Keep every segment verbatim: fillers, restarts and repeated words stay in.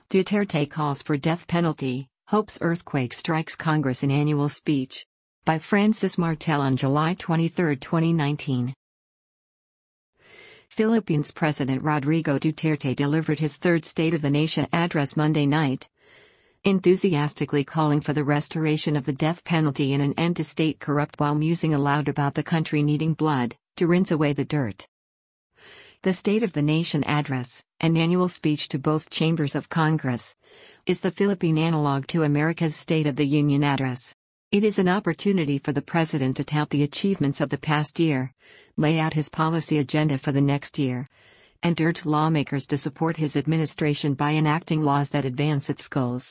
Duterte calls for death penalty, hopes earthquake strikes Congress in annual speech. By Francis Martel on July twenty-third, twenty nineteen. Philippines President Rodrigo Duterte delivered his third State of the Nation address Monday night, enthusiastically calling for the restoration of the death penalty and an end to state corrupt while musing aloud about the country needing blood to rinse away the dirt. The State of the Nation address, an annual speech to both chambers of Congress, is the Philippine analog to America's State of the Union address. It is an opportunity for the president to tout the achievements of the past year, lay out his policy agenda for the next year, and urge lawmakers to support his administration by enacting laws that advance its goals.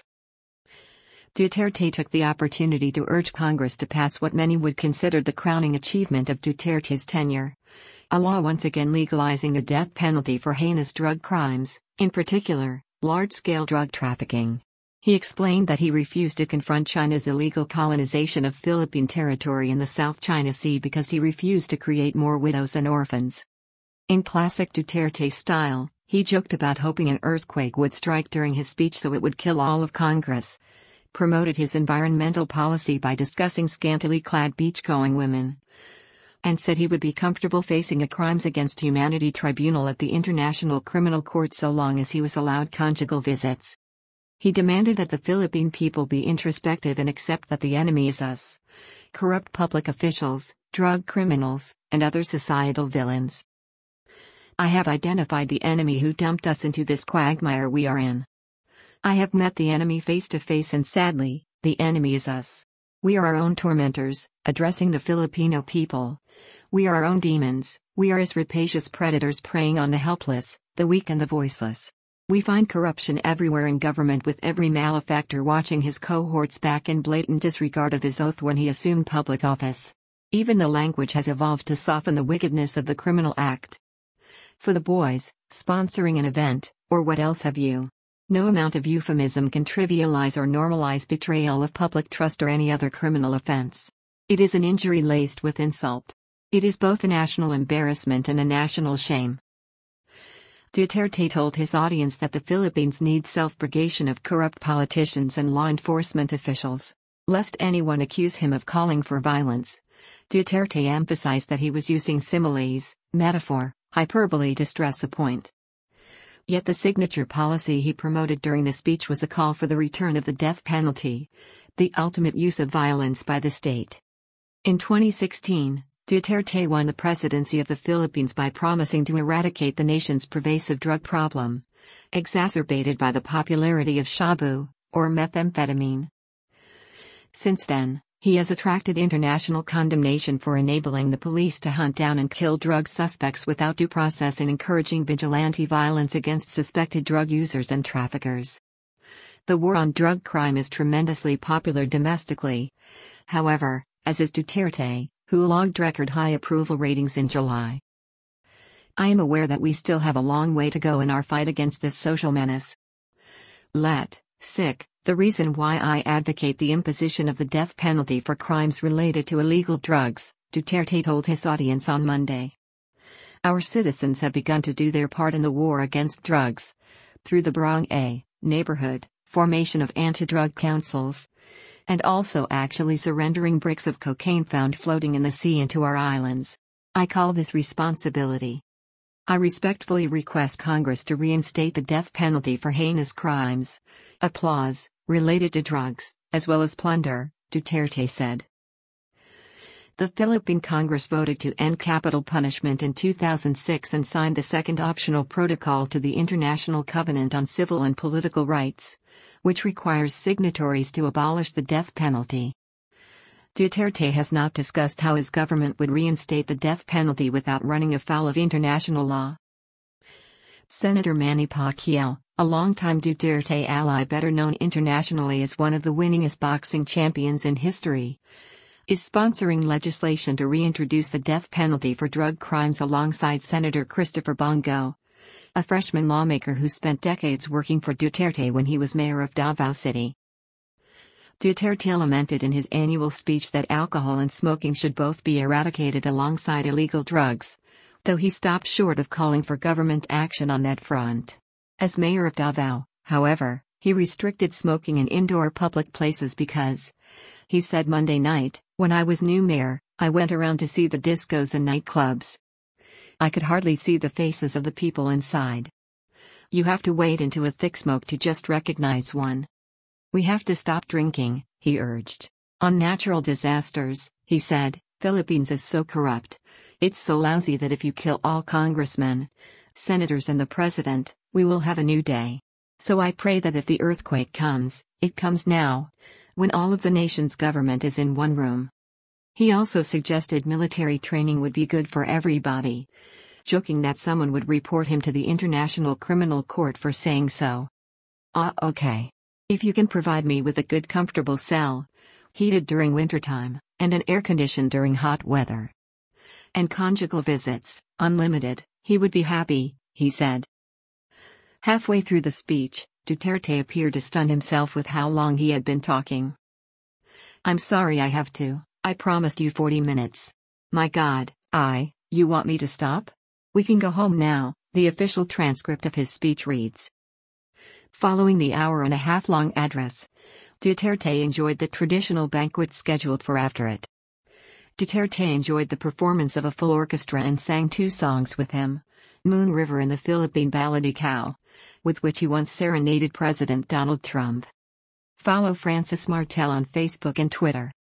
Duterte took the opportunity to urge Congress to pass what many would consider the crowning achievement of Duterte's tenure, a law once again legalizing the death penalty for heinous drug crimes, in particular, large-scale drug trafficking. He explained that he refused to confront China's illegal colonization of Philippine territory in the South China Sea because he refused to create more widows and orphans. In classic Duterte style, he joked about hoping an earthquake would strike during his speech so it would kill all of Congress, promoted his environmental policy by discussing scantily clad beach-going women, and said he would be comfortable facing a Crimes Against Humanity tribunal at the International Criminal Court so long as he was allowed conjugal visits. He demanded that the Philippine people be introspective and accept that the enemy is us, corrupt public officials, drug criminals, and other societal villains. I have identified the enemy who dumped us into this quagmire we are in. I have met the enemy face to face and sadly, the enemy is us. We are our own tormentors, addressing the Filipino people. We are our own demons, we are as rapacious predators preying on the helpless, the weak and the voiceless. We find corruption everywhere in government with every malefactor watching his cohorts back in blatant disregard of his oath when he assumed public office. Even the language has evolved to soften the wickedness of the criminal act. For the boys, sponsoring an event, or what else have you. No amount of euphemism can trivialize or normalize betrayal of public trust or any other criminal offense. It is an injury laced with insult. It is both a national embarrassment and a national shame. Duterte told his audience that the Philippines need self-purgation of corrupt politicians and law enforcement officials. Lest anyone accuse him of calling for violence, Duterte emphasized that he was using similes, metaphor, hyperbole to stress a point. Yet the signature policy he promoted during the speech was a call for the return of the death penalty, the ultimate use of violence by the state. In twenty sixteen, Duterte won the presidency of the Philippines by promising to eradicate the nation's pervasive drug problem, exacerbated by the popularity of shabu, or methamphetamine. Since then, he has attracted international condemnation for enabling the police to hunt down and kill drug suspects without due process and encouraging vigilante violence against suspected drug users and traffickers. The war on drug crime is tremendously popular domestically, however, as is Duterte, who logged record-high approval ratings in July. I am aware that we still have a long way to go in our fight against this social menace. Let, sick, the reason why I advocate the imposition of the death penalty for crimes related to illegal drugs, Duterte told his audience on Monday. Our citizens have begun to do their part in the war against drugs, through the barangay, neighborhood, formation of anti-drug councils, and also actually surrendering bricks of cocaine found floating in the sea into our islands. I call this responsibility. I respectfully request Congress to reinstate the death penalty for heinous crimes, applause, related to drugs, as well as plunder, Duterte said. The Philippine Congress voted to end capital punishment in two thousand six and signed the second optional protocol to the International Covenant on Civil and Political Rights, which requires signatories to abolish the death penalty. Duterte has not discussed how his government would reinstate the death penalty without running afoul of international law. Senator Manny Pacquiao, a longtime Duterte ally better known internationally as one of the winningest boxing champions in history, is sponsoring legislation to reintroduce the death penalty for drug crimes alongside Senator Christopher Bongo, a freshman lawmaker who spent decades working for Duterte when he was mayor of Davao City. Duterte lamented in his annual speech that alcohol and smoking should both be eradicated alongside illegal drugs, though he stopped short of calling for government action on that front. As mayor of Davao, however, He restricted smoking in indoor public places because, he said Monday night, when I was new mayor, I went around to see the discos and nightclubs. I could hardly see the faces of the people inside. You have to wade into a thick smoke to just recognize one. We have to stop drinking, he urged. On natural disasters, he said, Philippines is so corrupt. It's so lousy that if you kill all congressmen, senators and the president, we will have a new day. So I pray that if the earthquake comes, it comes now, when all of the nation's government is in one room. He also suggested military training would be good for everybody, joking that someone would report him to the International Criminal Court for saying so. Ah, okay. If you can provide me with a good comfortable cell, heated during wintertime, and an air-conditioned during hot weather, and conjugal visits, unlimited, he would be happy, he said. Halfway through the speech, Duterte appeared to stun himself with how long he had been talking. I'm sorry I have to, I promised you forty minutes. My God, I, you want me to stop? We can go home now, the official transcript of his speech reads. Following the hour and a half long address, Duterte enjoyed the traditional banquet scheduled for after it. Duterte enjoyed the performance of a full orchestra and sang two songs with him, Moon River and the Philippine ballad Ikaw, with which he once serenaded President Donald Trump. Follow Francis Martel on Facebook and Twitter.